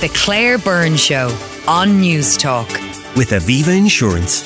The Claire Byrne Show on News Talk. With Aviva Insurance.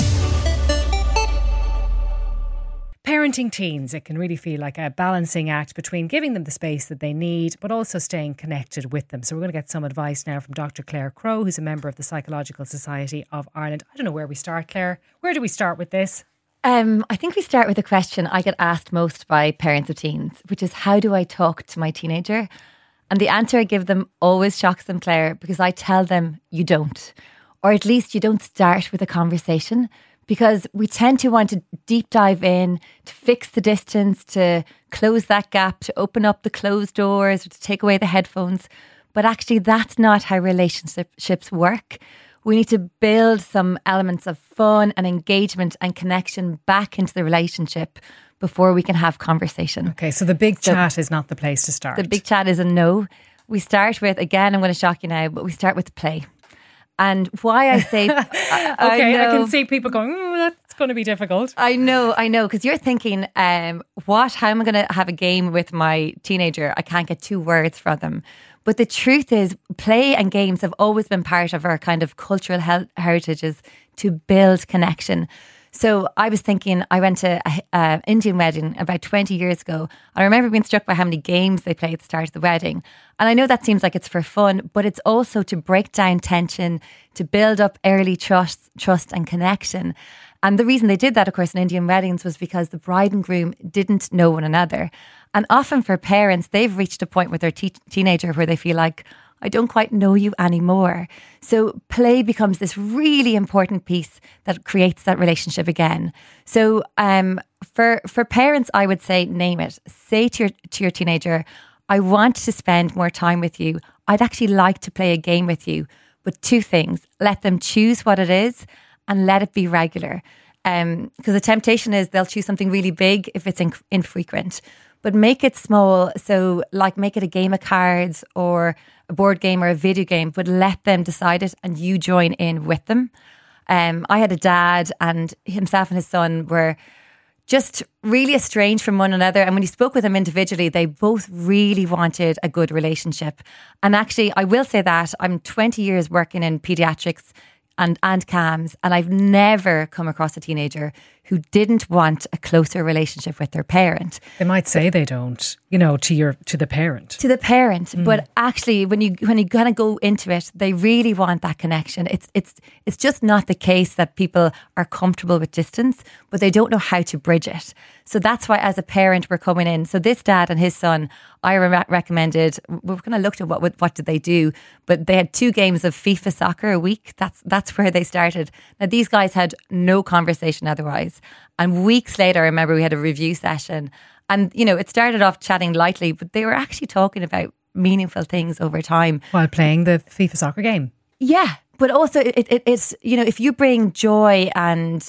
Parenting teens, it can really feel like a balancing act between giving them the space that they need, but also staying connected with them. So we're going to get some advice now from Dr. Claire Crowe, who's a member of the Psychological Society of Ireland. I don't know where we start, Claire. Where do we start with this? I think we start with a question I get asked most by parents of teens, which is, how do I talk to my teenager? And the answer I give them always shocks them, Claire, because I tell them you don't. Or at least you don't start with a conversation, because we tend to want to deep dive in, to fix the distance, to close that gap, to open up the closed doors, or to take away the headphones. But actually, that's not how relationships work. We need to build some elements of fun and engagement and connection back into the relationship before we can have conversation. Okay, so the big chat is not the place to start. The big chat is a no. We start with, again, I'm going to shock you now, but we start with play. And why I say... I can see people going, that's going to be difficult. I know, because you're thinking, how am I going to have a game with my teenager? I can't get 2 words from them. But the truth is, play and games have always been part of our kind of cultural heritages to build connection. So I was thinking, I went to an Indian wedding about 20 years ago. I remember being struck by how many games they play at the start of the wedding. And I know that seems like it's for fun, but it's also to break down tension, to build up early trust and connection. And the reason they did that, of course, in Indian weddings was because the bride and groom didn't know one another. And often for parents, they've reached a point with their teenager where they feel like, I don't quite know you anymore. So play becomes this really important piece that creates that relationship again. So for parents, I would say, name it. Say to your teenager, I want to spend more time with you. I'd actually like to play a game with you. But 2 things, let them choose what it is and let it be regular. Because the temptation is they'll choose something really big if it's infrequent. But make it small. So like make it a game of cards or a board game or a video game, but let them decide it and you join in with them. I had a dad, and himself and his son were just really estranged from one another. And when you spoke with them individually, they both really wanted a good relationship. And actually, I will say that I'm 20 years working in paediatrics and CAMS, and I've never come across a teenager who didn't want a closer relationship with their parent. They might say they don't, to the parent. To the parent, but actually, when you kind of go into it, they really want that connection. It's just not the case that people are comfortable with distance, but they don't know how to bridge it. So that's why, as a parent, we're coming in. So this dad and his son, I recommended. We're going to look at what did they do, but they had 2 games of FIFA soccer a week. That's where they started. Now these guys had no conversation otherwise. And weeks later, I remember we had a review session, and it started off chatting lightly, but they were actually talking about meaningful things over time while playing the FIFA soccer game. Yeah, but also it's if you bring joy and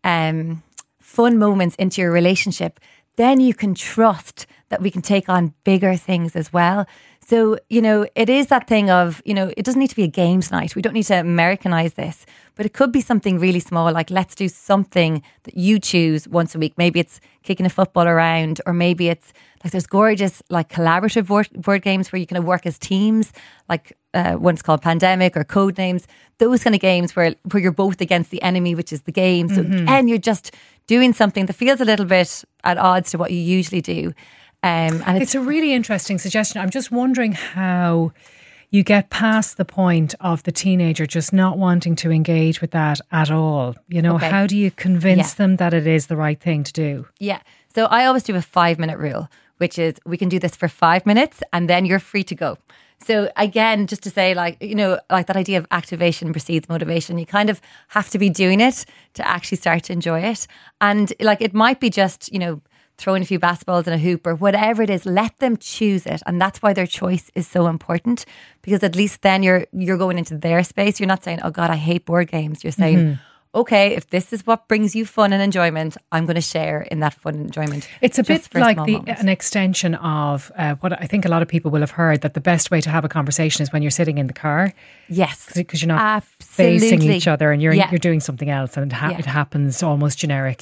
fun moments into your relationship, then you can trust that we can take on bigger things as well. So, it is that thing of, it doesn't need to be a games night. We don't need to Americanize this, but it could be something really small, like let's do something that you choose once a week. Maybe it's kicking a football around, or maybe it's like there's gorgeous like collaborative board games where you can work as teams, like one's called Pandemic or Codenames. Those kind of games where you're both against the enemy, which is the game. So again, you're just doing something that feels a little bit at odds to what you usually do. And it's a really interesting suggestion. I'm just wondering how you get past the point of the teenager just not wanting to engage with that at all. Okay. How do you convince them that it is the right thing to do? Yeah. So I always do a 5-minute rule, which is we can do this for 5 minutes and then you're free to go. So again, just to say like that idea of activation precedes motivation, you kind of have to be doing it to actually start to enjoy it. And like it might be just, throwing a few basketballs in a hoop or whatever it is, let them choose it. And that's why their choice is so important, because at least then you're going into their space. You're not saying, oh God, I hate board games. You're saying, okay, if this is what brings you fun and enjoyment, I'm going to share in that fun and enjoyment. It's a bit like an extension of what I think a lot of people will have heard, that the best way to have a conversation is when you're sitting in the car. Yes. Because you're not facing each other and you're doing something else, and it happens almost generically.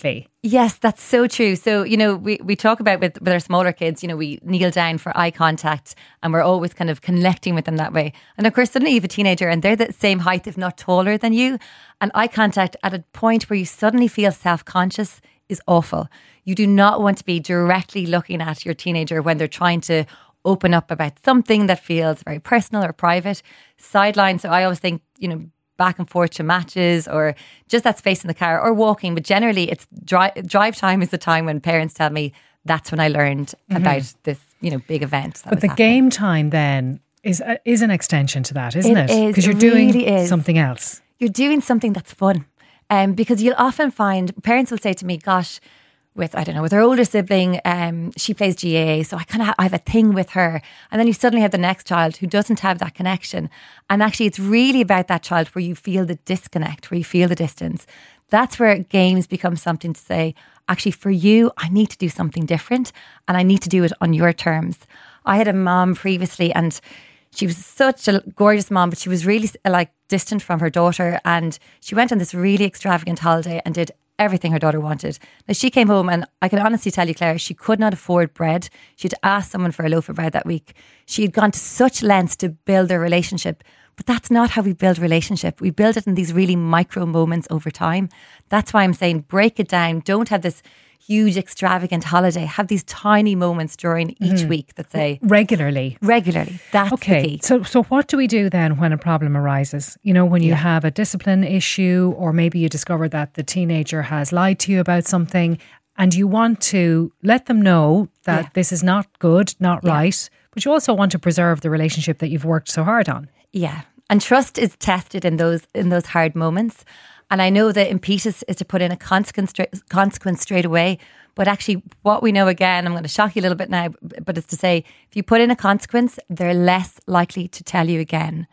Yes, that's so true. So, we talk about with our smaller kids, we kneel down for eye contact and we're always kind of connecting with them that way. And of course, suddenly you have a teenager and they're the same height, if not taller than you. And eye contact at a point where you suddenly feel self-conscious is awful. You do not want to be directly looking at your teenager when they're trying to open up about something that feels very personal or private. Sideline. So I always think, back and forth to matches or just that space in the car or walking. But generally it's drive time is the time when parents tell me that's when I learned about this, big event. But the game time then is an extension to that, isn't it? It is. Because you're doing something else. You're doing something that's fun. Because you'll often find parents will say to me, gosh, with her older sibling, she plays GAA, so I have a thing with her. And then you suddenly have the next child who doesn't have that connection. And actually it's really about that child where you feel the disconnect, where you feel the distance. That's where games become something to say, actually for you, I need to do something different and I need to do it on your terms. I had a mom previously and she was such a gorgeous mom, but she was really distant from her daughter. And she went on this really extravagant holiday and did everything her daughter wanted. Now she came home and I can honestly tell you, Claire, she could not afford bread. She'd asked someone for a loaf of bread that week. She had gone to such lengths to build their relationship. But that's not how we build relationship. We build it in these really micro moments over time. That's why I'm saying break it down. Don't have this huge extravagant holiday. Have these tiny moments during each week that say regularly. That's okay. The key. So what do we do then when a problem arises? When you have a discipline issue, or maybe you discover that the teenager has lied to you about something, and you want to let them know that this is not good, not right, but you also want to preserve the relationship that you've worked so hard on. Yeah, and trust is tested in those hard moments. And I know the impetus is to put in a consequence straight away. But actually, what we know, again, I'm going to shock you a little bit now, but it's to say, if you put in a consequence, they're less likely to tell you again.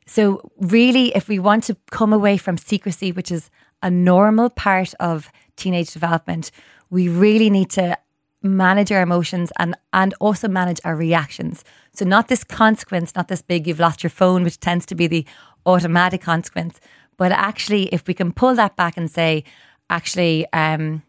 So really, if we want to come away from secrecy, which is a normal part of teenage development, we really need to manage our emotions and also manage our reactions. So not this consequence, not this big, you've lost your phone, which tends to be the automatic consequence. But actually, if we can pull that back and say, actually, I'm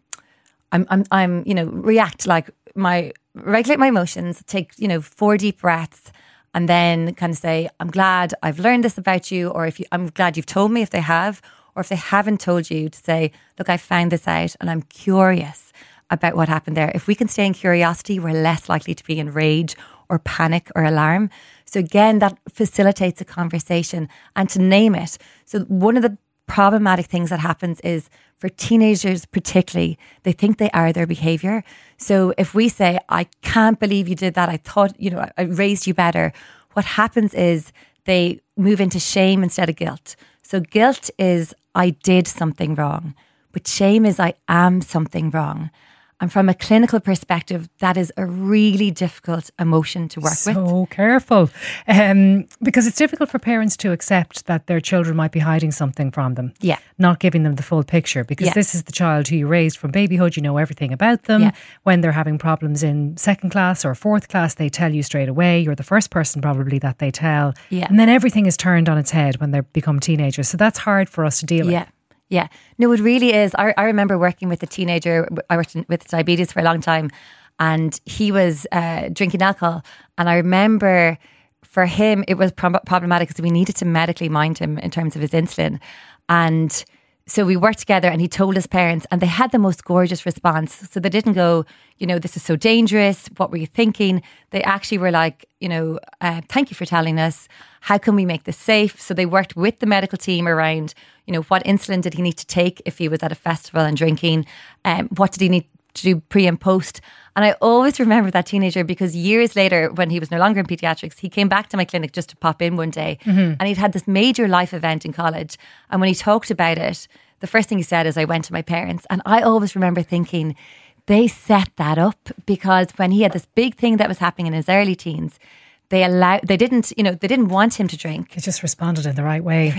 react regulate my emotions, take, 4 deep breaths, and then kind of say, I'm glad I've learned this about you, or I'm glad you've told me if they have, or if they haven't told you, to say, look, I found this out and I'm curious about what happened there. If we can stay in curiosity, we're less likely to be in rage or panic or alarm. So again, that facilitates a conversation and to name it. So one of the problematic things that happens is for teenagers particularly, they think they are their behaviour. So if we say, I can't believe you did that, I thought, I raised you better. What happens is they move into shame instead of guilt. So guilt is, I did something wrong. But shame is, I am something wrong. And from a clinical perspective, that is a really difficult emotion to work with. So careful. Because it's difficult for parents to accept that their children might be hiding something from them. Yeah. Not giving them the full picture. Because this is the child who you raised from babyhood. You know everything about them. Yeah. When they're having problems in 2nd class or 4th class, they tell you straight away. You're the first person probably that they tell. Yeah. And then everything is turned on its head when they become teenagers. So that's hard for us to deal with. Yeah, no, it really is. I remember working with a teenager. I worked with diabetes for a long time, and he was drinking alcohol. And I remember for him, it was problematic because we needed to medically mind him in terms of his insulin. And so we worked together and he told his parents and they had the most gorgeous response. So they didn't go, this is so dangerous. What were you thinking? They actually were like, thank you for telling us. How can we make this safe? So they worked with the medical team around, what insulin did he need to take if he was at a festival and drinking? What did he need to do pre and post? And I always remember that teenager because years later, when he was no longer in paediatrics, he came back to my clinic just to pop in one day. And he'd had this major life event in college. And when he talked about it, the first thing he said is, I went to my parents. And I always remember thinking, they set that up because when he had this big thing that was happening in his early teens, they didn't want him to drink. They just responded in the right way.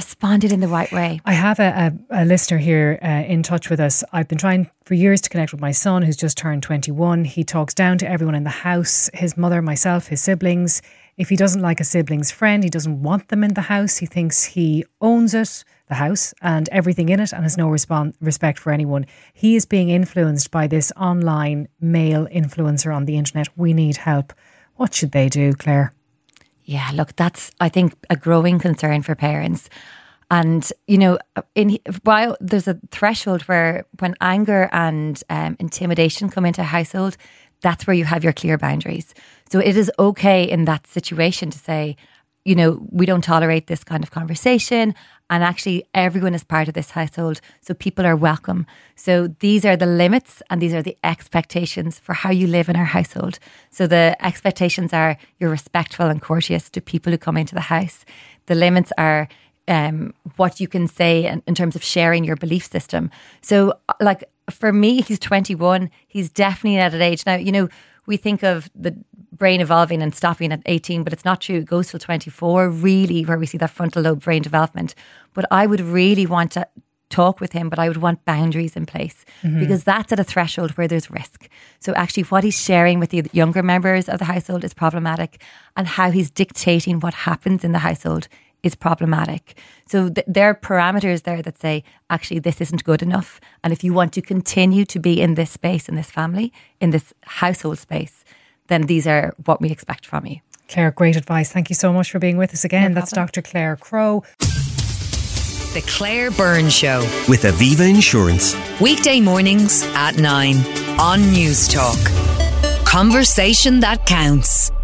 I have a listener here in touch with us. I've been trying for years to connect with my son who's just turned 21. He talks down to everyone in the house, his mother, myself, his siblings. If he doesn't like a sibling's friend, he doesn't want them in the house. He thinks he owns it, the house, and everything in it, and has no respect for anyone. He is being influenced by this online male influencer on the internet. We need help. What should they do, Claire? Yeah, look, that's, I think, a growing concern for parents. And, while there's a threshold where when anger and intimidation come into a household, that's where you have your clear boundaries. So it is okay in that situation to say, we don't tolerate this kind of conversation. And actually, everyone is part of this household. So people are welcome. So these are the limits and these are the expectations for how you live in our household. So the expectations are you're respectful and courteous to people who come into the house. The limits are what you can say in terms of sharing your belief system. So like for me, he's 21. He's definitely at an age now, we think of the brain evolving and stopping at 18, but it's not true. It goes till 24, really, where we see that frontal lobe brain development. But I would really want to talk with him, but I would want boundaries in place because that's at a threshold where there's risk. So actually what he's sharing with the younger members of the household is problematic, and how he's dictating what happens in the household is problematic. So there are parameters there that say, actually, this isn't good enough. And if you want to continue to be in this space, in this family, in this household space, then these are what we expect from you. Claire, great advice. Thank you so much for being with us again. That's Dr. Claire Crowe. The Claire Byrne Show. With Aviva Insurance. Weekday mornings at 9 on News Talk. Conversation that counts.